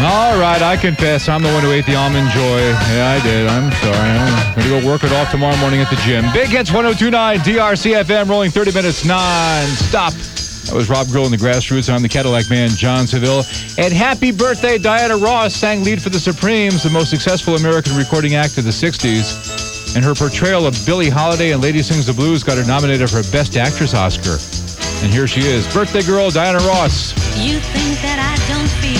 All right, I confess, I'm the one who ate the Almond Joy. Yeah, I did. I'm sorry. I'm going to go work it off tomorrow morning at the gym. Big Hits 102.9 DRC FM, rolling 30 minutes non-stop. That was Rob Grill and the Grassroots. I'm the Cadillac Man, John Seville. And happy birthday, Diana Ross sang lead for the Supremes, the most successful American recording act of the 60s. And her portrayal of Billie Holiday in Lady Sings the Blues got her nominated for a Best Actress Oscar. And here she is, birthday girl Diana Ross. You think that I don't feel